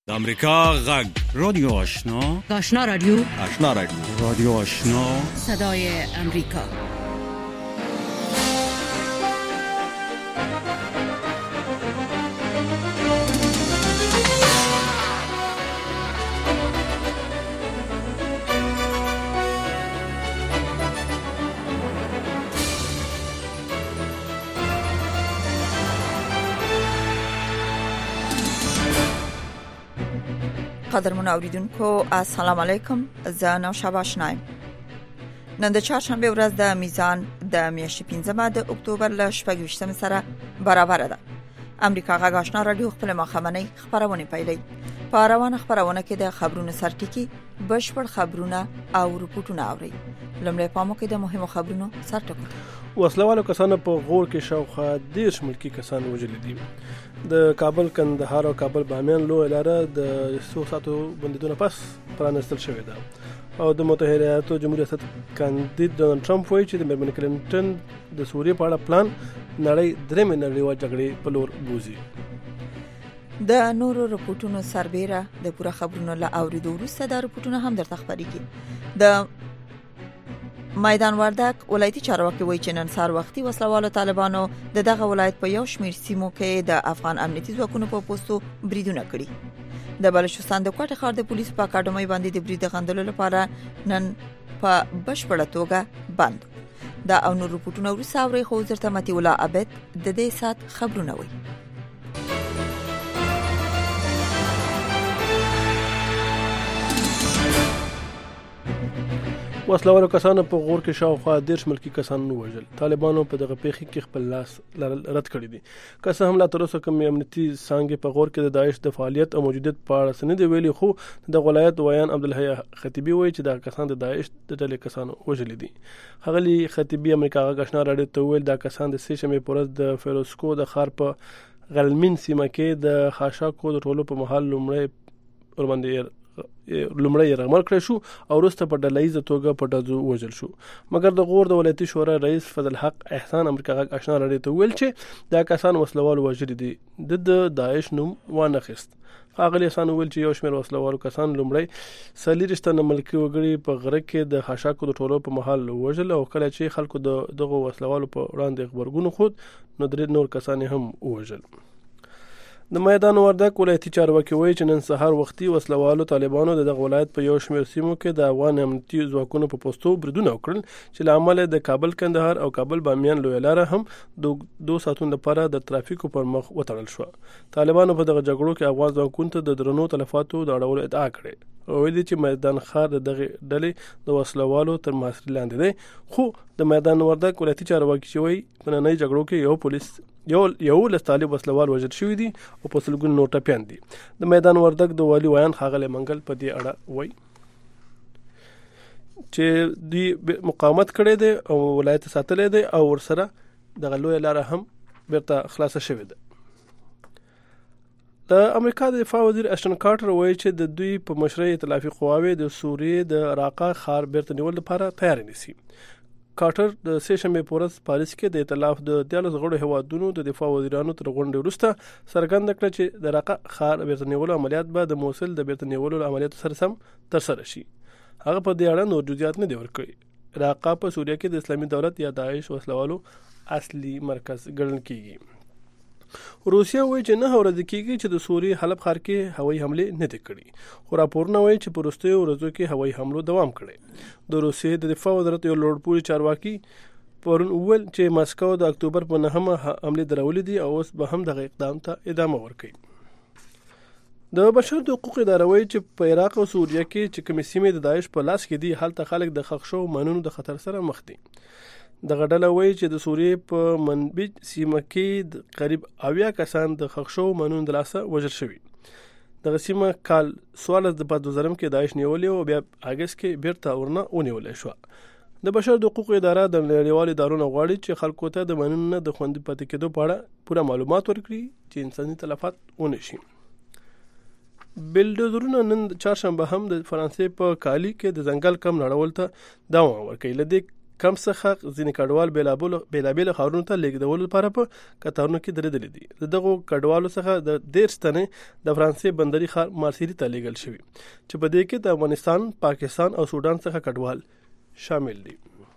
د امریکا غږ رادیو آشنا رادیو رادیو آشنا صدای امریکا. قدرمن اوریدونکو السلام علیکم، زه نوشابه آشنایم. نن د چهارشنبه ورځ د میزان د میاشتې 15 د اکتوبر له 28 سره برابر ده. امریکا غږ آشنا رادیو خپل مخامنۍ خبرونه پیلوي. په روانه خبرونه کې د خبرونو سرټکی بشپړ خبرونه او رپورټونه اوري. لمړی پامو کې د مهمو خبرونو سرټکو. وسلوالو کسانو په غور کې شاوخوا 10 ملکی کسان وژل دي. د کابل کندهار او کابل بامیان لوی لاره د 100 ساعتو بندیدونه پس پرانستل شوې ده او د متحده ایالاتو جمهوریت ریاست کاندید ډونالد ټرمپ وایي چې د میرمن کلینټن د سوریې په اړه پلان نړۍ درېمې نړیوالې جګړې په لور بوزي. د نورو رپورټونو سربېره د پوره خبرونو له اوریدو وروسته د رپورټونو هم درته خبرېږي. د میدان وردک ولایتي چارواکي وایي چې نن سهار وختي وسلوالو طالبانو دغه ولایت په یو شمېر سیمو کې د افغان امنیتي ځواکونو په پوستو بریدونه کړي. د بلوچستان د کوټه ښار د پولیسو په اکاډمۍ باندې د برید غندلو لپاره نن په بشپړه توګه بند. دا او نور رپورټونه وروسته اوري. خو وزیر متي الله عبد د دې سات خبرونه وایي. وسلوالو کسانو په غور کې شاوخوا 10 ملکی کسان وژل. طالبانو په دغه پیښه کې خپل لاس رد کړی دي. که څه هم لا تر اوسه کوم امنیتي څانګې په غور کې د داعش د فعالیت او موجودیت په اړه څه نه دی ویلي، خو د ولایت ویان عبدالحی خطیبی وایي چې دا کسان د داعش د ډلې کسانو وژل دي. غلی خطیبی امریکا غږ آشنا رادیو ته ویل دا کسان د سه شنبه پر ورځ د فیروزکو د ښار په غلمین سیمه کې د خاشاکو د ټولو په محل لومړی رغمل کړی شو او وروسته په ډلهیزه توګه په ډزو وژل شو. مګر د غور د ولایتي شورا رئیس فضل حق احسان امریکا غږ آشنا رادیو ته ویل چې دا کسان وسلوال وژل دي. د داعش نوم وانخیست. ښاغلي احسان ویل چې یو شمېر وسلوال کسان لومړی 40 تنه ملکي وګړي په غره کې د خاشاکو د ټولو په محل وژل او کله چې خلکو دغه وسلوالو په وړاندې خبرګون خود نو درې نور کسان هم وژل. د میدان وردک ولایتي چارواکي وایي چې نن سهار وختي وسلوالو طالبانو دغه ولایت په یو شمېر سیمو کې د افغان امنیتي ځواکونو په پوستو بریدونه وکړل چې له امله د کابل کندهار او کابل بامیان لوی لاره هم د 2 ساعتونو لپاره د ترافیکو پر مخ وتړل شو. طالبانو په دغه جګړو کې افغان ځواکونو ته د درنو تلفاتو د اړولو ادعا کړې او ویلي چې میدان ښار دغه ډلې د وسلوالو تر محاصرې لاندې دی. خو د میدان وردک ولایتي چارواکي وایي په نننۍ جګړو کې یو لس طالب وسلوال وژل شوي دي او په سلګونو نور ټپیان دي. د میدان وردک د والي ویان ښاغلی منګل په دې اړه وایي چې دوی مقاومت کړی دی او ولایت ساتلی دی او ورسره دغه لویه لاره هم بیرته خلاصه شوې ده. د امریکا د دفاع وزیر اشټن کارټر وایي چې د دوی په مشرۍ ائتلافي قواوې د سوریې د راقه ښار بیرته نیولو لپاره تیار نیسي. کارټر د سه شنبه په ورځ پاریس کې د ائتلاف د 13 غړو هیوادونو د دفاع وزیرانو تر غونډې وروسته څرګنده کړه چې د راقه ښار بیرته نیولو عملیات به د موصل د بیرته نیولو عملیاتو سره سم ترسره شي. هغه په دې اړه نور جزئیات نه دی ورکړي. راقه په سوریه کې د اسلامي دولت یا داعش وسلوالو اصلي مرکز ګڼل کیږي. روسیا وایي چې 9 ورځې کېږي چې د سوریې حلب ښار کې هوایي حملې نه دي کړي، خو راپورونه وایي چې په وروستیو ورځو کې هوایي حملو دوام کړی. د روسیې د دفاع وزارت یو لوړپوړي چارواکي پرون وویل چې ماسکو د اکتوبر په 9 حملې درولې دي او اوس به هم دغه اقدام ته ادامه ورکوي. د بشر د حقوقو اداره وایي چې په عراق او سوریه کې چې کومې سیمې د داعش په لاس کې دي هلته خلک د ښخ شوو ماینونو د خطر سره مخ دي. دغه ډله وایي چې د سوریې په منبج سیمه کې قریب 80 کسان د ښخ شوو ماینونو د لاسه وژل شوي. دغه سیمه کال 14 د 2000 کې داعش نیولې او بیا اگست کې بیرته ورنه ونیولې شو. د بشر د حقوقو اداره د نړیوالو ادارو غواړي چې خلکو ته د ماینونو د خوندي پاتې کېدو په اړه پوره معلومات ورکړي چې انساني تلفات ونه شي. بلډوزرونه نن چهارشنبه هم د فرانسې په کالی کې د ځنګل کم نړول ته دوام ورکوي. له دې کم څخه ځینې کډوال بیلابېل ښارونو ته لیږدولو لپاره په قطارونو کې درېدلي دي. دغو کډوالو څخه د 13 تنې د فرانسې بندري ښار مارسیلي ته لیږل شوي چې په دې کې د افغانستان، پاکستان او سودان څخه کډوال شامل دي.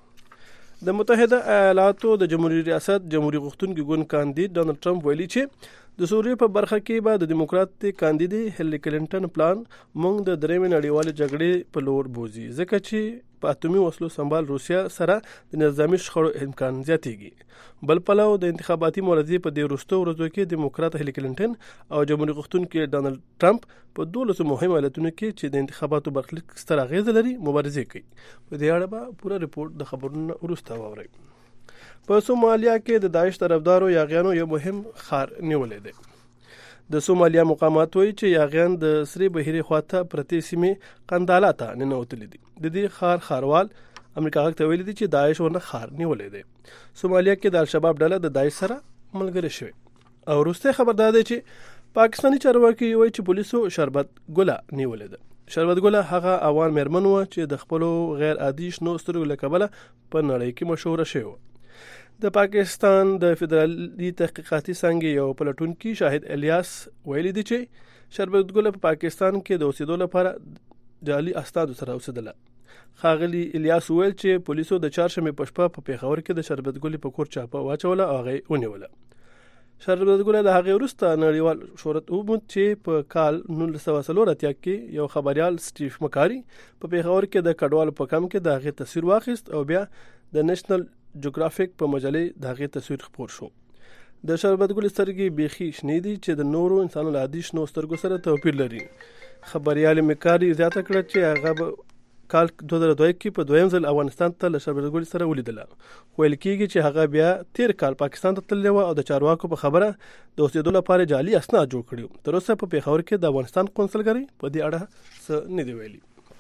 د متحده ایالاتو د جمهوریت ریاست جمهوریت غوښتونکي ګوند کاندید ډانلډ ټرمپ ویلي چې د سوریې په برخه کې به د دیموکراتیک کاندید هیلری کلینټن پلان موږ د درېمې نړیوالې جګړې په لور بوزي، ځکه چې په اتومي وسلو سنبال روسیا سره د نظامی شخړو امکان زیاتېږي. بل پلو د انتخاباتي مبارزې په دې وروستو ورځو کې دیموکرات هیلری کلینټن او جمهوریت غوښتونکي ډانلډ ټرمپ په 12 مهمو ایالتونو کې چې د انتخاباتو برخلیک ستر اغیز لري مبارزې کوي. په دې اړه به پوره ریپورت د خبرونو وروسته واورئ. په سومالیا کې د داعش طرفدارو یاغیانو یو مهم ښار نیولی دی. د سومالیا مقامات وایي چې یاغیان د سرې بحیرې خواته پرتې سیمې قندالا ته ننوتلي دي. د دې ښاروال امریکا غږ ته ویلي دي چې داعش ورنه ښار نیولی دی. سومالیا کې د الشباب ډله د داعش سره ملګرې شوې. او وروستی خبر دا دی چې پاکستاني چارواکي وایي چې پولیسو شربت ګله نیولې ده. شربت ګله هغه افغان مېرمن وه چې د خپلو غیر عادي شنو سترګو له کبله په نړۍ کې مشهوره شوې وه. د پاکستان د فدرالي تحقیقاتي څانګې یو پلټونکي شاهد الیاس ویلي دی چې شربت ګله په پاکستان کې د اوسېدو لپاره جعلي استادو سره اوسېدله. ښاغلي الیاس ویل چې پولیسو د چهارشنبې په شپه په پیښور کې د شربت ګلې په کور چاپه واچوله او هغه یې ونیوله. شربت ګله د هغې وروسته نړیوال شهرت وموند چې په کال 1984 کې یو خبریال سټیف مکاري په پیښور کې د کډوالو په کمپ کې د هغې تصویر واخیست او بیا د نېشنل جیوګرافیک په مجلې د هغې تصویر خپور شو. د شربت ګلې سترګې بیخي شنې دي چې د نورو انسانانو له عادي شنو سترګو سره توپیر لري. خبریال مکاري زیاته کړه چې هغه به کال 2002 کې په دویم ځل افغانستان ته له شربت ګلې سره ولیدله. ویل کېږي چې هغه بیا تیر کال پاکستان ته تللی وه او د چارواکو په خبره د اوسېدو لپاره جعلي اسناد جوړ کړي. تر اوسه په پیښور کې د افغانستان قونسلګرۍ په دې اړه څه نه دي ویلي.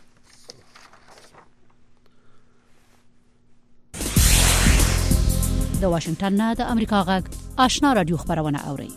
د واشنگټن نه د امریکا غږ آشنا رادیو خبرونه اوري.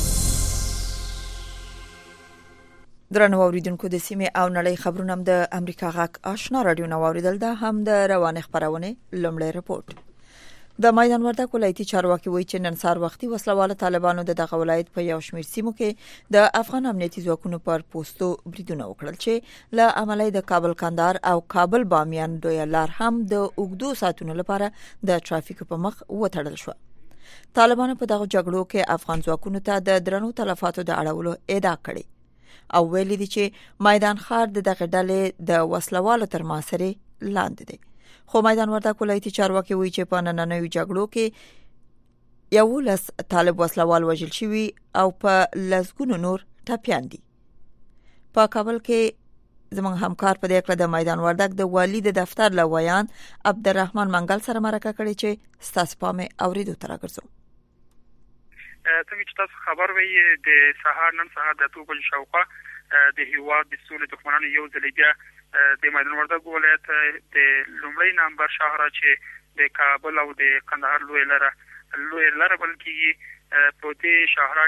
درنو اوریدونکو د سیمې او نړۍ خبرونه د امریکا غږ آشنا رادیو نو اوریدل ده هم د روانه خبرونه لومړی رپورت. د میدان وردګ ولایتي چارواکي وایي چې نن سهار وختي وسلواله طالبانو د دغه ولایت په یو شمېر سیمو کې د افغان امنیتي ځواکونو پر پوسټو بریدونه وکړل چې له عملي د کابل کندهار او کابل بامیان دوی لار هم د اوږدو ساعتونو لپاره د ټرافیک په مخ وتړل شو. طالبانو په دغه جګړو کې افغان ځواکونو ته د درنو تلفاتو د اړولو ادعا کړې او ویلي دي چې میدان ښار د دغه ډلې د وسلوالو تر محاصرې لاندې دی. خو میدان وردګ ولایتي چارواکي وایي چې په نننیو جګړو کې 11 طالب وسلوال وژل شوي او په لسګونو نور ټپیان دي. په کابل کې زموږ همکار په دې اړه د میدان وردګ د والی د دفتر لویان عبدالرحمن منګل سره مرکه کړې چې ستاسو پامه اوریدو تر راګرځو. څنګه چې تاسو خبر وي د سهار نن سهار د 2 بجې شاوخوا د هیواد د سولې دښمنانو یو ځل بیا د میدان وردګ ولایت د لومړی نمبر شهر چې د کابل او د قندهار لوی لاره بلکې په دې شهر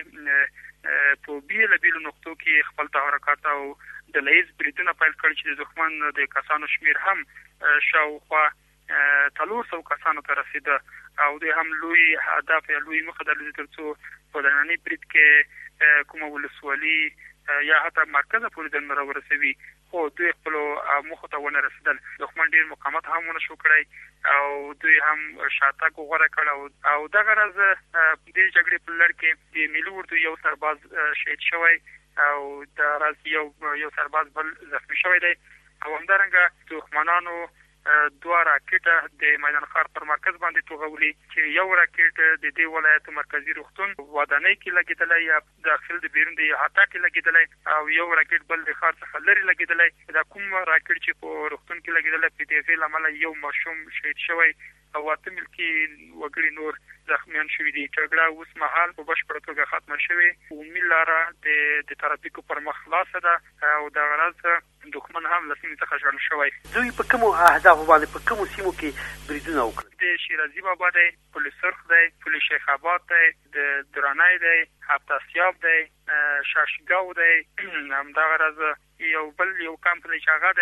کې په بیل نقطو کې خپل تحرکات او د لیز بریدونه پیل کړي چې د دښمن د کسانو شمیر هم شاوخوا 300 کسانو ته رسیده او د هم لوی هدف یا لوی مخه درلوده ترڅو په نننی برید کې کومه ولسوالي یا حتی مرکز پورې د ورسوي خو دوی خپل مخه ته ونه رسیدل. دښمن ډیر مقاومت هم ونه شو کړی او دوی هم شاتګ غوړه کړ او دغه راز د جګړې په لړ کې د ملي اردو یو سرباز شهید شوی او د راز یو سرباز بل زخمی شوی دی او همدارنګه دښمنانو دوه راکټه د میدان ښار پر مرکز باندې توغولي چې یو راکټ د دې ولایت مرکزی روغتون ودانۍ کې لګیدلی یا داخل د بیرون د احاطه کې لګیدلی او یو راکټ بل د ښار څخه لري لګیدلی. دا کوم راکټ چې په روغتون کې لګیدلی په دې لامل یو ماشوم شهید شوی او 8 ملکی وګړي نور زخمیان شوي دي. جګړه اوس مهال په بشپړه توګه ختمه شوې او میلاره د ترافیکو پر مخ خلاصه ده او د غرض دښمن هم لسمې څخه شړل شوی. دوی په کومو اهدافو باندې په کومو سیمو کې بریدونه وکړل؟ د شیرازي بابا دی، پل سرخ دی، پل شیخ آباد دی، د درانای دی، هفتاسیاب دی، شاشګاو دی، همدغه راز یو کمپ دی چې هغه دی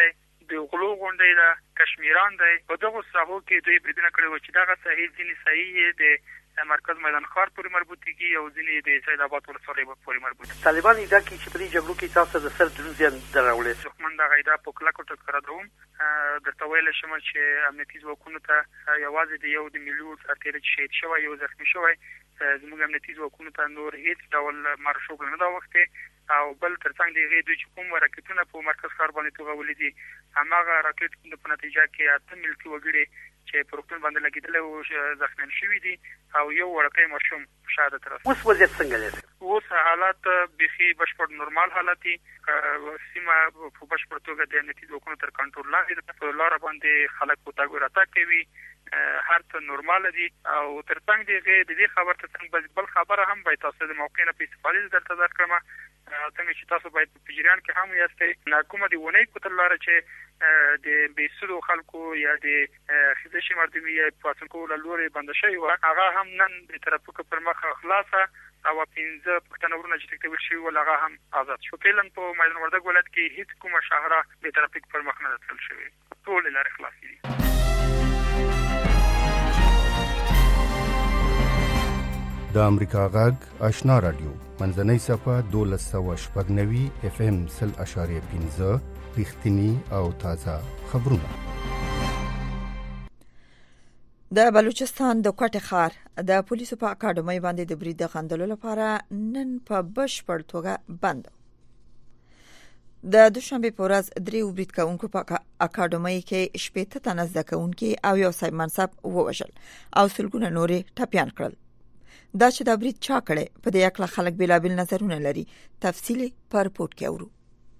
د غلو غونډې ده، کشمیران دی. په دغو ساحو کې دوی بریدونه کړي وو چې دغه ساحې ځینې ساحې د مرکز میدان ښار پورې مربوط دي او ځینې د سید آباد ولسوالۍ پورې مربوط دي. طالبان ادعا کوي چې په دې جګړو کې تاسو د سر درون زیان دراوړی. دښمن دغه ادعا په کلکو ټکراندوم. درته ویلی شم چې امنیتي ځواکونو ته یوازې د یو د ملي سرتېری چې شهید شوی یو زخمي شوی زموږ امنیتي ځواکونو ته نور هیڅ ډول مارشوګ نه ده اوښتې او بل تر څنګ د هغې دوی چې کوم راکټونه په مرکز ښار باندې توغولي دي هماغه راکټ په نتیجه کې 8 ملکي وګړي چې په روغتون باندې لګېدلی وو زخمیان شوي دي او یو وړوکی ماشوم شهادت رسوي. اوس وضعیت څنګه دی؟ اوس حالات بیخي بشپړ نورمال حالت دي. سیمه په بشپړ توګه د امنیتي ځواکونو تر کنټرول لاندې ده. په لاره باندې خلک په تګ راتګ کوي، هر څه نورمال دي او تر څنګ د دې خبر ته څنګه بل خبره هم باید تاسو د موقع نه په استفادې درته درکړم. څنګه چې تاسو باید په جریان کې هم یاستئ. کومه د ونې په تر لاره چې د بېسودو خلکو یا د خزشي مردمي یا پاڅون کولو لورې بنده شوې وه، هغه هم نن د ترافیکو پر مخ خلاصه او 15 پښتانه ورونه چې تکتیبل شوي ول هغه هم آزاد شو. فعلا په میدان وردګ ولایت کې هیڅ کومه شاهره د ترافیک پر مخ نه ده تړل شوې، ټولې لارې خلاصې دي. د امریکا غږ آشنا رادیو منځنۍ صفحه 1290 FM 0.15 رښتینی او تازه خبرونه. د بلوچستان د کوټه ښار د پولیسو په اکاډمۍ باندې د برید غندلو لپاره نن په بشپړ توګه بند. د دوشنبه په ورځ درې برید کوونکو په اکاډمۍ کې 18 تنه زده کوونکي او یو صاحب منصب ووژل او سلګونه نورې ټپيان کړل. دا چې د برید چا کړي په دې اړه خلک بلابل نظرونه لري. تفصیلی په رپورت کې اورو.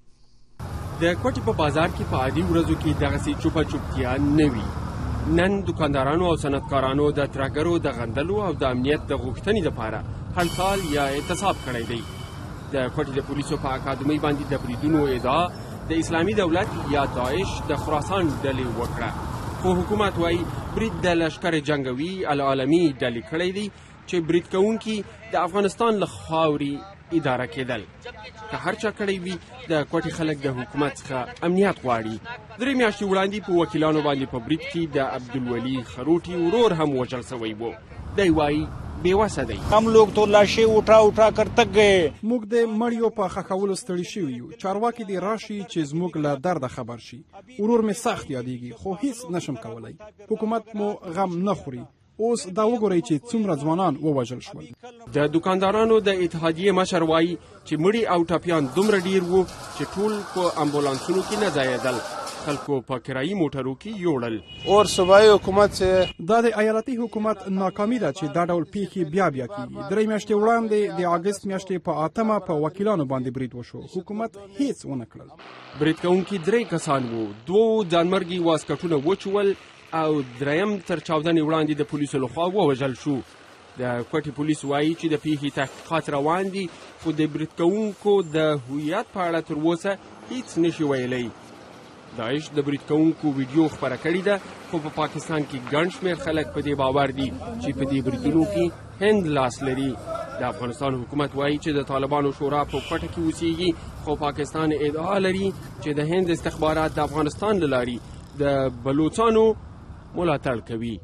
د کوټې په بازار کې په عادي ورځو کې دغه چوپتیا نه وي. نن دکاندارانو او صنعتکارانو د ترګرو د غندلو او د امنیت د غوښتنې لپاره هړتال یا اعتصاب کړی دی. د کوټې د پولیسو په اکاډمۍ باندې د بریدونو ادعا د اسلامي دولت یا داعش د خراسان ډلې وکړه، خو حکومت وايي برید د لشکر جنگوي العالمي ډلې کړی دی چې برید کوونکي د افغانستان له خاورې اداره کېدل. که هر چا کړی وي د کوټې خلک د حکومت څخه امنیت غواړي. 3 میاشتې وړاندې په وکیلانو باندې په برید کې د عبدالولي خروټي ورور هم وژل شوی و. دی وایي बेवसा دی. हम लोग तो लाशें उठा उठा कर तक गए. موږ د مړیو په خخولو ستړي شوي یو. چارواکي دی راشي چې زموږ له درد خبر شي. ورور می سخت یادېږي خو هیڅ نشم کولای. حکومت مو غم نه خوري. اوس دا وګورئ چې څومره ځوانان ووژل شول. د دکاندارانو د اتحادیې مشر وایي چې مړي او ټپیان دومره ډیر وو چې ټول په امبولانسونو کې نه ځایېدل، خلکو په کرایي موټرو کې یوړل. اور صوبایي حکومت دا د ایالتي حکومت ناکامي ده چې دا ډول پیښې بیا کیږي. 3 میاشتې وړاندې د اگست میاشتې په 8مه په وکیلانو باندې برید وشو. حکومت هیڅ ونه کړل. برید کوونکي 3 کسان وو، 2 ځانمرګي واسکټونه وچول او 3 تر 14 وړاندې د پولیسو لخوا ووژل شو. د کوټې پولیس وایي چې د پیښې تحقیقات روان دي، خو د برید کوونکو د هویت په اړه تر اوسه هیڅ نشي ویلی. داعش د برید کوونکو ویډیو خپره کړې ده، خو په پاکستان کې ګڼ شمېر خلک په دې باور دي چې په دې بریدونو کې هند لاس لري. د افغانستان حکومت وایي چې د طالبانو شورا په کوټه کې اوسېږي، خو پاکستان ادعا لري چې د هند استخبارات د افغانستان له لارې د بلوچستانو ملاتړ کوي.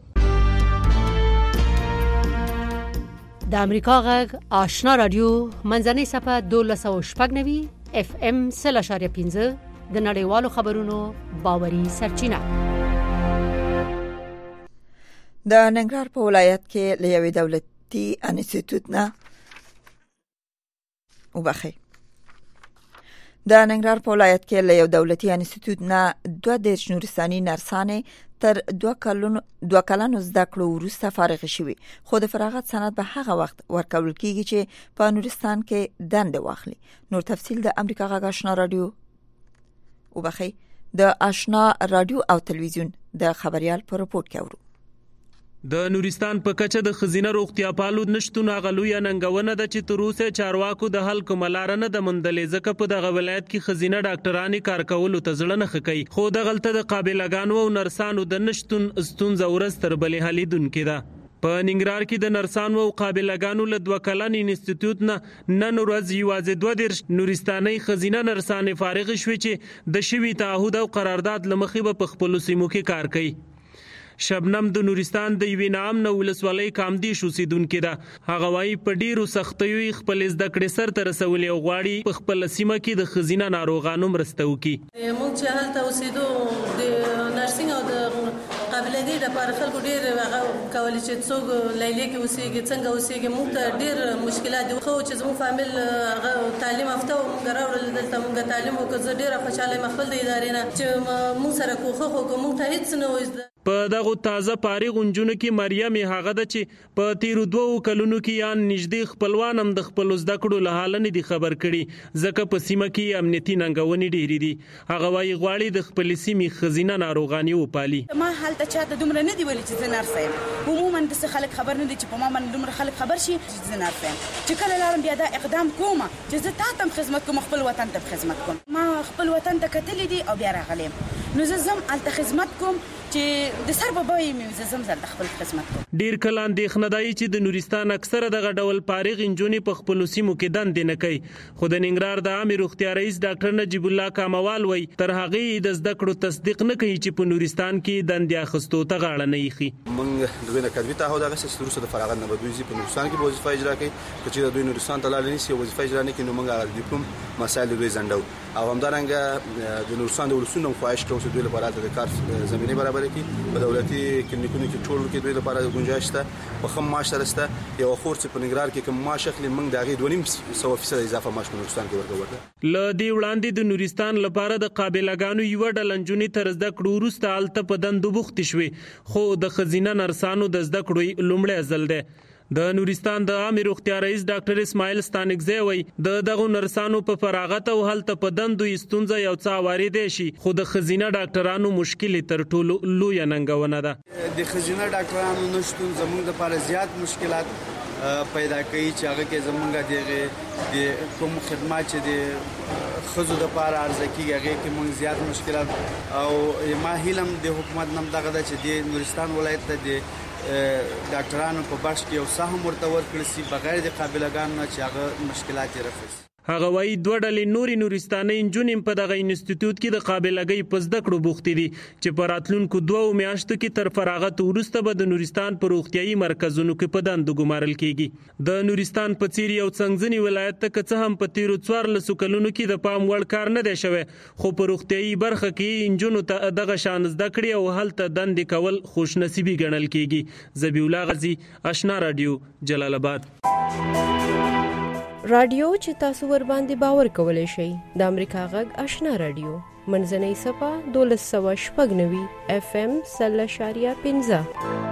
د امریکا غږ آشنا رادیو منځنۍ صفحه 1290 FM 0.15 د نړیوالو خبرونو باوري سرچینه. د ننګرهار په ولایت کې له یوې دولتي انسټیټیوټ نه د ننګرهار په ولایت کې له یو دولتي انسټیټیوټ نه 2 نورستاني نرسانې تر 2 کلونو زده کړو وروسته فارغ شوي، خو د فراغت سند به هغه وخت ورکول کیږي چې په نورستان کې دنده واخلي. نور تفصیل د امریکا غږ آشنا رادیو د آشنا رادیو او تلویزیون د خبريال په رپورت کې اورو. د نورستان په کچه د خزینه روغتیا پالو نشټونه غلویا ننګونه د چې تر اوسه چارواکو د حل کوملار نه د مندلې ځکه په دغه ولایت کې خزینه ډاکټرانی کار کولو ته ځړنه خکې، خو د غلطه د قابلګانو او نرسانو د نشټون استونزه ورستر بلې حلیدون کې ده. په ننګرهار کې د نرسانو او قابلګانو له 2 کلن انسټیټیوټ نه نن ورځ یوازې 22 نورستاني خزینه نرسانې فارغ شوې چې د شوي تعهد او قرارداد له مخې به په خپلو سیمو کې کار کوي. شبنم د نورستان د یوې ناامنه ولسوالۍ کامدیش اوسیدونکې ده. هغه وایي په ډیرو سختیو خپل زده کړې سرته رسولې او غواړي په خپل سیمه کې د خزینه ناروغانو مرسته وکړي. موږ چې هلته اوسېدو د نرسنګ او د قابلګۍ لپاره خلکو ډېر هغه کولی چې څوک لیلیې کې اوسېږي څنګه اوسېږي. موږ ته ډېر مشکلات دي خو چې زموږ فامیل هغه تعلیم یافته و موږ راوړل دلته موږ تعلیم وکړو. زه ډېره خوشحاله یم خپل د ادارې نه چې موږ سره کوښښ وکړو. موږ ته هېڅ نه و زده. په دغه تازه فارغ نجونو کې مریم هغه ده چې په تیرو 2 کلونو کې یا نږدې خپلوان هم د خپل زده کړو له حال نه دي خبر کړي ځکه په سیمه کې امنیتي ننګونې ډېرې دي. هغه وایي غواړي د خپل سیمې خزینه ناروغاني وپالي. ما هلته چاته دومره نه دی ویلي چې زه نرسه یم. عموما داسې خلک خبر نه دي چې په ما باندې دومره خلک خبر شي چې زه نرسه یم. چې کله لاړم بیا دا اقدام کوم چې زه تا ته خدمت کوم خپل وطن ته خدمت کوم. ما خپل وطن ته کتلې دي او بیا راغلم نو زه زم الته خدمت کوم چې د سر بابا یې زه زم زل خپل خدمت کوم. ډیر کله اندېښنه دی چې د نورستان اکثره دغه ډول فارغ نجونې په خپلو سیمو کې دندې نه کوي. خو د ننګرهار د عامې روغتیا رئیس ډاکټر نجیب الله کاموال وایي تر هغې د زده کړو تصدیق نه کوي چې په نورستان کې دندې اخیستو ته غاړه نه ایښي. موږ د دوی نه کدوي تعهد اخیستی وروسته د فراغت نه به دوی په نورستان کې وظیفه اجرا کوي. که چېرې دوی نورستان ته لاړ نشي وظیفه اجرا نه کوي نو موږ هغه ډیپلوم مسایل دوی ځنډو او همدارنګه د نورستان د ولسونو خواهش کوو چې دوی لپاره د کار زمینه برابر کړي. په دولتي کلینیکونو کې ټول کې دوی لپاره گنجائش ده. په خام معاش سره یو خور چې په ننګرهار کې کوم معاش اخلي موږ د هغې 2.5% اضافه معاش په نورستان کې ورکوو. له دې وړاندې د نورستان لپاره د قابلګانو یوه ډله نجونې تر زده کړو وروسته هلته په دندو بوختې شوې خو د ښځینه نرسانو د زده کړو لومړی ځل دی. د نورستان د عامې روغتیا رئیس ډاکټر اسماعیل ستانکزی وایي د دغو نرسانو په فراغت او هلته په دندو ستونزه یو څه اواریدی شي خو د ښځینه ډاکټرانو مشکل تر ټولو لویه ننګونه ده. د ښځینه ډاکټرانو نشتون زموږ لپاره زیات مشکلات پیدا کوي چې هغه کې زموږ د کوم خدمات چې د ښځو لپاره عرضه کیږي هغه کې موږ زیات مشکلات او ما هیلم د حکومت نم دغه ده چې د نورستان ولایت ته د ډاکټرانو په بخش کې یو سهم ورته ورکړل شي بغیر د قابلګانو چې هغه مشکلات یې رفع شي. هغه وایي 2 ډلې نورې نورستانۍ نجونې په دغه انسټیټیوټ کې د قابلګۍ په زده کړو بوختې دي چې په راتلونکو 2 میاشتو کې تر فراغت وروسته به د نورستان په روغتیایي مرکزونو کې په دندو ګمارل کیږي. د نورستان په څیر یو څنګزني ولایت ته که څه هم په تیرو 14 کلونو کې د پام وړ کار نه دی شوی خو په روغتیایي برخه کې نجونو ته دغه شان زده کړې او هلته دندې کول خوشنصیبي ګڼل کیږي. ذبیح الله غزي، آشنا رادیو، جلال آباد. رادیو چې تاسو ور باندې باور کولای شئ د امریکا غږ آشنا رادیو منځنۍ صفه 1290 FM 0.15.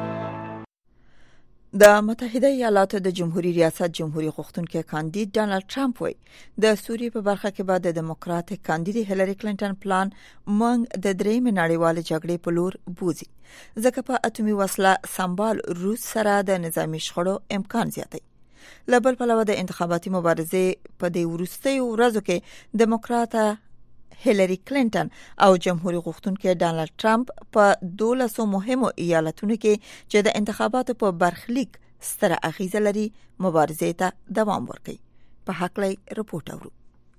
د متحده ایالاتو د جمهوریت ریاست جمهوریت غوښتونکي کاندید ډانلډ ټرمپ وایي د سوریې په برخه کې بعد د دیموکراتیک کاندید هیلری کلینټن پلان موږ د درېیم نړیوال جګړې په لور بوزي ځکه په اټومي وسله سمبال روس سره د نظامی شخړو امکان زیاتوي. لبل پلوه د انتخاباتي مبارزې په دې وروستیو ورځو کې دیموکراټه هیلری کلینټن او جمهوریت غوښتونکي ډانلډ ټرمپ په 12 مهمو ایالتونو کې چې د انتخاباتو په برخلیک ستره اغیزه لري مبارزې ته دوام ورکوي. په حق لای رپورټ اورو.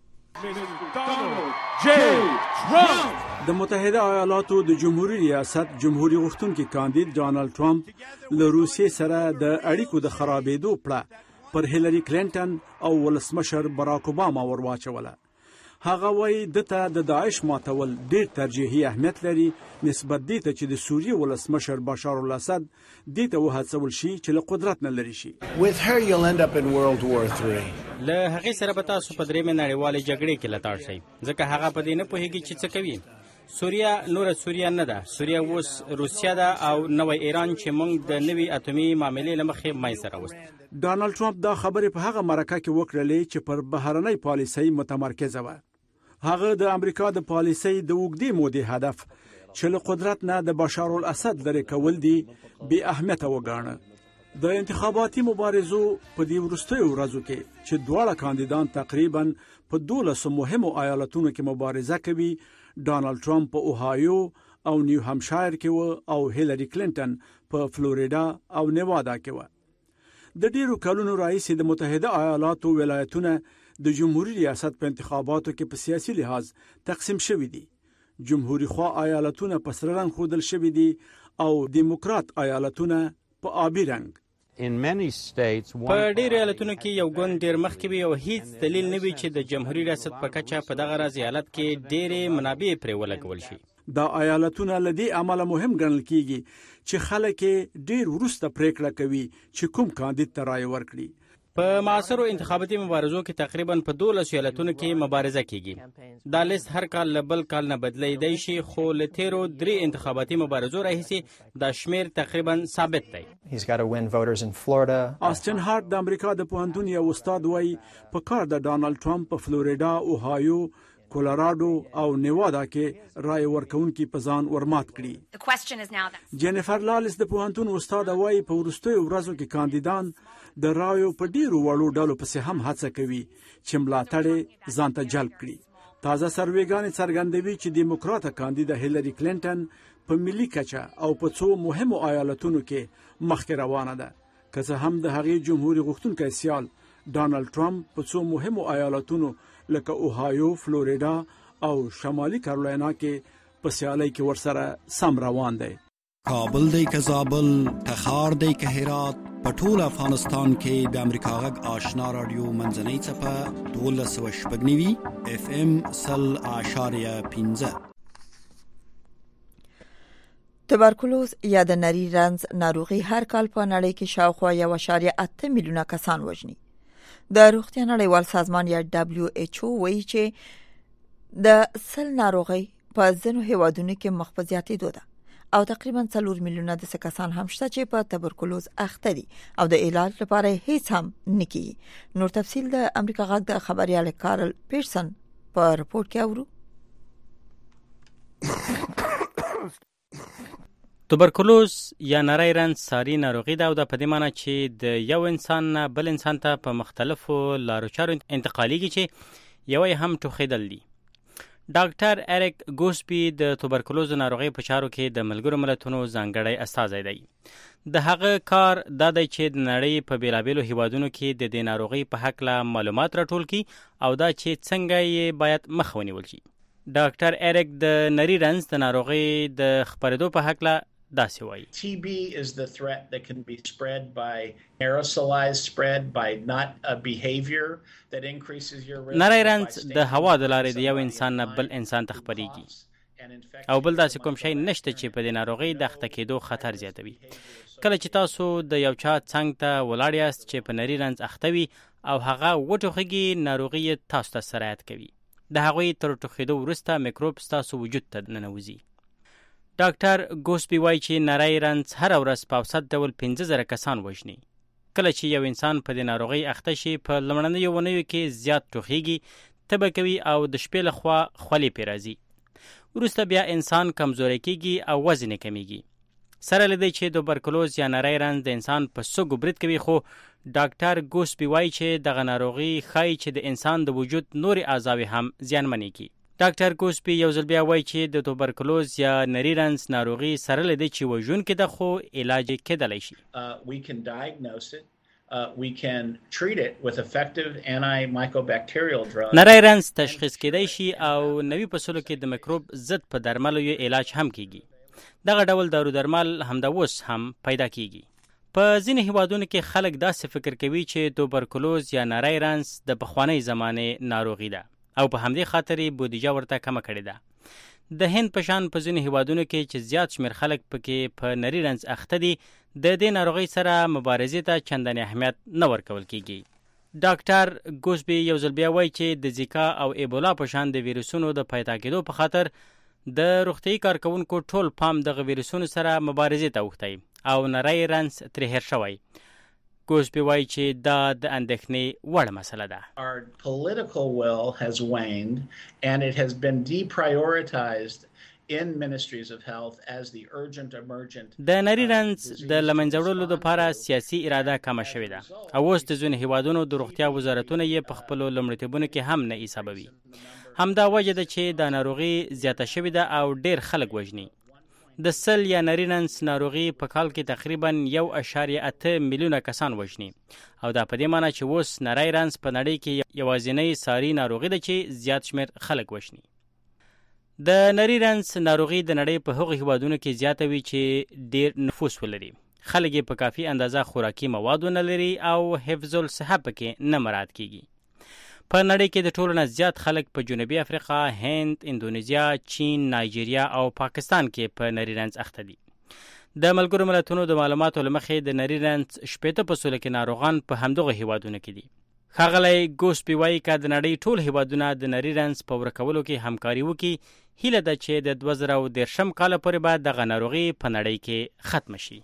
د متحده ایالاتو د جمهوریت ریاست جمهوریت غوښتونکي کاندید ډانلډ ټرمپ له روسیې سره د اړیکو د خرابېدو پړه پر هیلری کلینټن او ولسمشر باراک اوباما ورواچوله. هغه وایي دته د داعش ماتول ډیر ترجیحي اهمیت لري نسبت دې ته چې د سوریې ولسمشر بشار الاسد دې ته وهڅول شي چې له قدرت نه لري شي. With her you'll end up in World War III. له هغې سره به تاسو په درېیمې نړیوالې جګړې کې لتاړ شئ ځکه هغه په دې نه پوهېږي چې څه کوي. سوریا نور سوریا نه ده، سوریا اوس روسیا ده او نوی ایران چې موږ د نوي اټومي معاملې له مخې منځ ته راوست. ډانلډ ټرمپ دا خبرې په هغه مرکه کې وکړلې چې پر بهرنۍ پالیسۍ متمرکزه وه. هغه د امریکا د پالیسۍ د اوږدې مودې هدف چې له قدرت نه د بشار الاسد لرې کول دي بې اهمیته وګاڼه. د انتخاباتي مبارزو په دې وروستیو ورځو کې چې دواړه کاندیدان تقریبا په 12 مهمو ایالتونو کې مبارزه کوي، ډانلډ ټرمپ په اوهایو او نیو همشایر کې او هیلری کلینټن په فلوریدا او نیوادا کې و. د ډیرو کلونو راهیسې د متحده ایالاتو ولایتونه د جمهوریت ریاست په انتخاباتو کې په سیاسي لحاظ تقسیم شوي دي. جمهوریت خوا ایالتونه په سره رنګ ښودل شوي دي او دیموکرات ایالتونه په آبي رنګ. په ډیرو ایالتونو کې یو ګوند ډیر مخکې وي او هیڅ دلیل نه وي چې د جمهوریت ریاست په کچه په دغه راز ایالت کې ډیرې منابع پرې ولګول شي. دا ایالتونه له دې امله مهم ګڼل کیږي چې خلک ډیر وروسته پریکړه کوي چې کوم کاندید ته رایه ورکړي. په معاصرو انتخاباتي مبارزو کې تقریبا په 12 ایالتونو کې مبارزه کیږي. دا لیست هر کال له بل کال نه بدلیدای شي خو له تیرو 3 انتخاباتي مبارزو راهیسې دا شمیر تقریبا ثابت دی. آستن هارت د امریکا د پوهنتون یو استاد وایي په کار د ډانلډ ټرمپ په فلوریدا، اوهایو، کولراډو او نیوادا کې رای ورکونکي په ځان ورمات کړي. جینیفر لالس د پوهنتون استاد وایي په وروستیو ورځو کې کاندیدان د رایو په ډیرو وړو ډلو پسې هم هڅه کوي چې ملاتړ ځان ته جلب کړي. تازه سروېګانې څرګندوي چې دیموکراټه کاندیده هیلری کلینټن په ملي کچه او په څو مهمو ایالتونو کې مخکې روانه ده. که څه هم د هغې جمهوریت غوښتونکی سیال ډانلډ ټرمپ په څو مهمو ایالتونو لکه اوهایو، فلوریدا او شمالي کارولینا کې په سیالۍ کې ورسره سم روان دی. کابل دی که زابل، تخار دی که هرات، په ټول افغانستان کې د امریکا غږ آشنا رادیو منځنۍ څپه 12.9 FM 0.15. تبرکلوز یا د نری رنځ ناروغي هر کال په نړۍ کې شاوخوا 1.8 میلیونه کسان وژني. د روغتیا نړیوال سازمان یا WHO وایي چې د سل ناروغي په ځینو هیوادونو کې مخ په زیاتېدو ده او تقریبا 4 میلیونه د کسان هم شته چې په تبرکلوز اخته دي او د علاج لپاره هیڅ هم نکي. نور تفصیل د امریکا غږ د خبريال کارل پیرسن په رپورت کې اورو. توبرکلوز یا نری رنځ ساري ناروغي ده او د په دې معنی چې د یو انسان نه بل انسان ته په مختلفو لارو چارو انتقالیږي چې یو هم ټوخیدل دي. ډاکټر اریک ګوسپی د توبرکلوز ناروغي په چارو کې د ملګرو ملتونو ځانګړی استازی دی. د هغه کار دا دی چې د نړۍ په بیلابیلو هیوادونو کې د دې ناروغي په هکله معلومات راټول کړي او دا چې څنګه یې باید مخه ونیول شي. ډاکټر اریک د نری رنځ د ناروغي د خپرېدو په هکله داسې وایي. TB is the threat that can be spread by aerosolized spread by not a behavior that increases your risk. نری رنځ د هوا د لارې د یو انسان نه بل انسان ته خپرېږي او بل داسې کوم شی نشته چې په دې ناروغي د اخته کېدو خطر زیاتوي. کله چې تاسو د یو چا څنګ ته ولاړ یاست چې په نری رنځ اخته وي او هغه وټوخېږي، ناروغي تاسو ته سرایت کوي. د هغوی تر ټوخېدو وروسته میکروب ستاسو وجود ته ننوځي. ډاکټر ګوسپی وایي چې نری رنځ هر ورځ په اوسط ډول 15,000 کسان وژني. کله چې یو انسان په دې ناروغي اخته شي په لومړنیو اونیو کې زیات ټوخېږي، تبه کوي او د شپې لخوا خولې پرې راځي. وروسته بیا انسان کمزوری کېږي او وزن یې کمیږي. سره له دې چې توبرکلوز یا نری رنځ د انسان په سږو برید کوي، خو ډاکټر ګوسپی وایي چې دغه ناروغي ښایي چې د انسان د وجود نورې اعضاوې هم زیانمنې کړي. ډاکټر ګوسپی یو ځل بیا وایي چې د توبرکلوز یا نری رنځ ناروغي سره له دې چې وژونکې ده خو علاج یې کېدلی شي. We can diagnose it. We can treat it with effective antimicrobacterial drugs. نری رنځ تشخیص کېدی شي او نوي فصلو کې د میکروب ضد په درملو یې علاج هم کېږي. دغه ډول دارو درمل همدا اوس هم پیدا کېږي. په ځینې هیوادونو کې خلک داسې فکر کوي چې توبرکلوز یا نری رنځ د پخوانۍ زمانې ناروغي ده او په همدې خاطر یې بودیجه ورته کمه کړې ده. د هند په شان په ځینو هیوادونو کې چې زیات شمېر خلک پکې په نری رنځ اخته دي، د دې ناروغۍ سره مبارزې ته چندانې اهمیت نه ورکول کېږي. ډاکټر ګوسبی یو ځل بیا وایي چې د زیکا او ایبولا په شان د ویروسونو د پیدا کېدو په خاطر د روغتیایي کارکوونکو ټول پام دغه ویروسونو سره مبارزې ته اوښتی او نری رنځ ترې هېر شوی. ګوسبی وایي چې دا د اندېښنې وړ مسله ده. Our political will has waned and it has been deprioritized in ministries of health as the urgent emergent. د نری رنځ د لمنځه وړلو لپاره سیاسي اراده کمه شوې ده او اوس د ځینو هیوادونو د روغتیا وزارتونه یې په خپلو لومړیتوبونو کې هم نه حسابوي. همدا وجه ده چې د ناروغي زیاته شوې ده او ډېر خلک وژني. د سل یا نریننس ناروغي په کال کې تقریبا 1.8 میلیونه کسان وژني او دا په دې معنی چې اوس نری رنس په نړۍ کې یوازینۍ ساري ناروغي ده چې زیات شمیر خلک وژني. د نری رنس ناروغي د نړۍ په هغو هیوادونو کې زیاته وي چې ډیر نفوس ولري. خلک یې په کافي اندازه خوراکي مواد ونه لري او حفظ الصحه پکې نه مراعات کیږي. په نړۍ کې د ټولو نه زیات خلک په جنوبي افریقا، هند، اندونیزیا، چین، نایجیریا او پاکستان کې په نری رنس اخته دي. د ملګرو ملتونو د معلوماتو له مخې د نری رنس 80% کې ناروغان په همدغه هیوادونو کې دي. ښاغلی ګوسپي وایي که د نړۍ ټول هیوادونه د نری رنس په ورکولو کې همکاري وکړي، هیله ده چې د 2013 کال پورې به دغه ناروغي په نړۍ کې ختمه شي.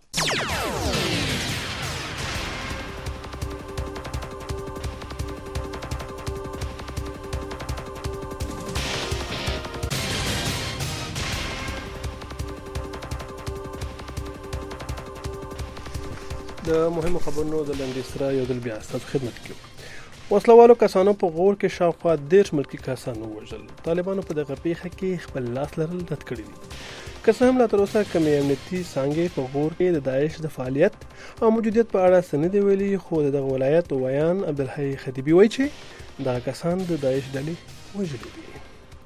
د مهمو خبرونو د لنډۍ سره یو ځل بیا ستاسو خدمت کې وسلوالو کسانو په غور کې شاوخوا 10 ملکي کسان ووژل. طالبانو په دغه پیښه کې خپل لاس لرل رد کړي دي. که څه هم لا تر اوسه کومې امنیتي څانګې په غور کې د داعش د فعالیت او موجودیت په اړه څه نه دي ویلي، خو د دغه ولایت ویان عبدالحی خطیبي وایي چې دغه کسان د داعش ډلې وژلي دي.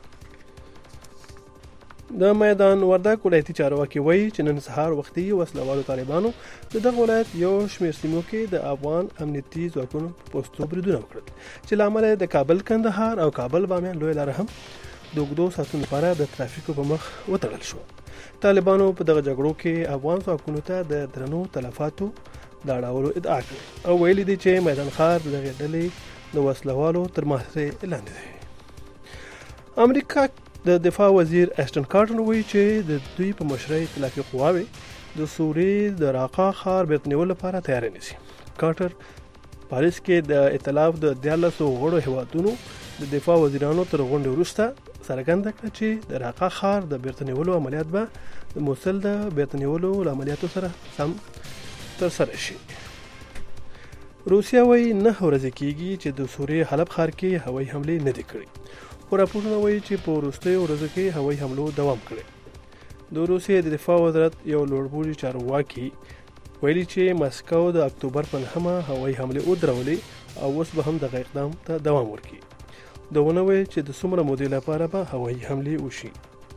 د میدان وردګ ولایتي چارواکي وایي چې نن سهار وختي وسلوالو طالبانو د دغه ولایت یو شمېر سیمو کې د افغان امنیتي ځواکونو په پوستو بریدونه وکړل چې له امله د کابل کندهار او کابل بامیان لویه لاره هم د اوږدو ساعتونو لپاره د ترافیکو په مخ وتړل شو. طالبانو په دغه جګړو کې افغان ځواکونو ته د درنو تلفاتو د اړولو ادعا کړې او ویلي دي چې میدان ښار د دغې ډلې د وسلوالو تر محاصرې لاندې دی. امریکا د دفاع وزیر ایشټن کارټر وایي چې د دوی په مشرۍ ائتلافي قواوې د سوریې د راقا ښار بیرته نیولو لپاره تیاری نیسي. کارټر پاریس کې د ائتلاف د 14 غړو هیوادونو د دفاع وزیرانو تر غونډې وروسته څرګنده کړه چې د راقا ښار د بیرته نیولو عملیات به د موصل د بیرته نیولو عملیاتو سره سم ترسره شي. روسیا وایي 9 ورځې کېږي چې د سوریې حلب ښار کې هوایي حملې نه دي کړې، خو راپورونه وایي چې په وروستیو ورځو کې هوایي حملو دوام کړی. د روسیې د دفاع وزارت یو لوړپوړي چارواکي ویلي چې مسکو د اکتوبر په 9 هوایي حملې ودرولې او اوس به هم دغه اقدام ته دوام ورکړي. دغه وایي چې د څومره مودې لپاره به هوایي حملې وشي.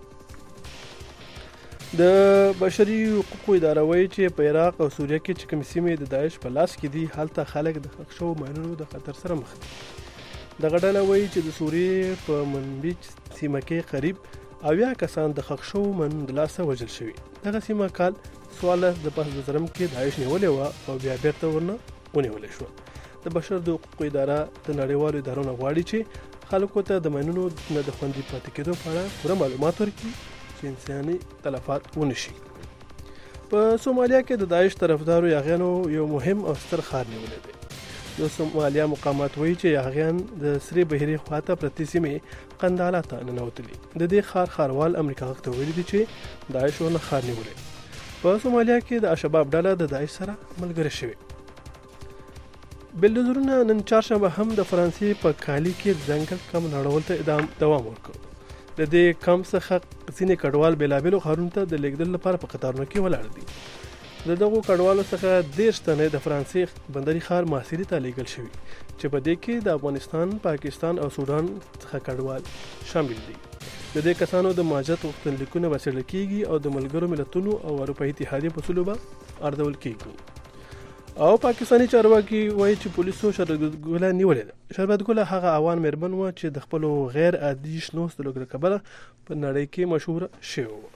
د بشري حقوقو اداره وایي چې په عراق او سوریه کې چې کومې سیمې د داعش په لاس کې دي هلته خلک د ښخ شوو ماینونو د خطر سره مخ دي. دغه ډله وایي چې د سوریې په منبج سیمه کې قریب 80 کسان د ښخ شوو ماینونو د لاسه وژل شوي. دغه سیمه کال 14 د 2000 کې داعش نیولې وه او بیا بیرته ورنه ونیولې شوه. د بشر د حقوقو اداره د نړیوالو ادارو نه غواړي چې خلکو ته د ماینونو نه د خوندي پاتې کېدو په اړه پوره معلومات ورکړي چې انساني تلفات ونه شي. په سومالیا کې د داعش طرفدارو یاغیانو یو مهم او ستر ښار نیولی دی. د سومالیا مقامات وایي چې یاغیان د سرې بحیرې خواته پرتې سیمې قنداله ته ننوتلي. د دې ښار ښاروال امریکا غږ ته ویلي دي چې داعش ورنه ښار نیولی. په سومالیا کې د الشباب ډله د داعش سره ملګرې شوې. بلډوزرونه نن چهارشنبه هم د فرانسې په کالي کې ځنګل کم نړول ته دوام ورکړ. د دې کم څخه ځینې کډوال بېلابېلو ښارونو ته د لیږدلو لپاره په قطارونو کې ولاړ دي. د دغو کډوالو څخه 13 تنه د فرانسې بندري ښار ماسیري ته لیږل شوي چې په دې کې د افغانستان، پاکستان او سودان څخه کډوال شامل دي. د دې کسانو د مهاجرت غوښتنلیکونه به څېړل کېږي او د ملګرو ملتونو او اروپایي اتحادیې په اصولو به ارزول کېږي. او پاکستاني چارواکي وایي چې پولیسو شربت ګله نیولې ده. شربت ګله هغه افغان مېرمن وه چې د خپلو غیر عادي شنو سترګو له کبله په نړۍ کې مشهوره شوې وه.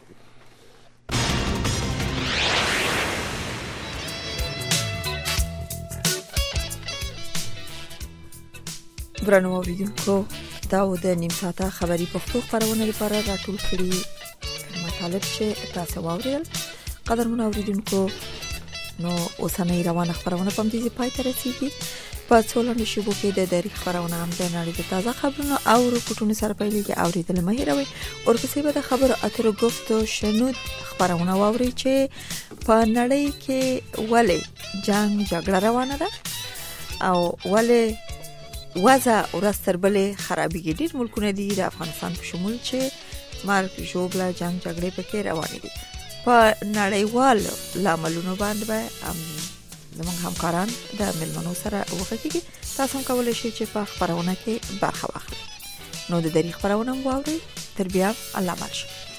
درنو اوریدونکو، دا و د نیم ساعته خبري پښتو خبرونه لپاره راټول کړي مطالب چې تاسو واورېدل. قدرمن اوریدونکو، نو اوسنۍ روانه خبرونه په دې پای ته رسیدي. په څولنې شیبو کې د دری خبرونه هم د نړۍ د تازه خبرونو او رپورټونو سره پیلېږي. اوریدل مه هېروئ. ورپسې به د خبرو اترو گفت و شنود خبرونه واورئ چې په نړۍ کې ولې جنگ جګړه روانه ده او ولې وضع ورځ تر بلې خرابېږي. ډېر ملکونه دي د افغانستان په شمول چې مرګ ژوبله جنگ جګړې پکې روانې دي. په نړیوال لاملونو باندې به زموږ همکاران د ملمنو سره وغږیږي. تاسو هم کولای شئ چې په خبرونه کې برخه واخلئ. نو د دې خبرونه واورئ. تر بیا الله مل شي.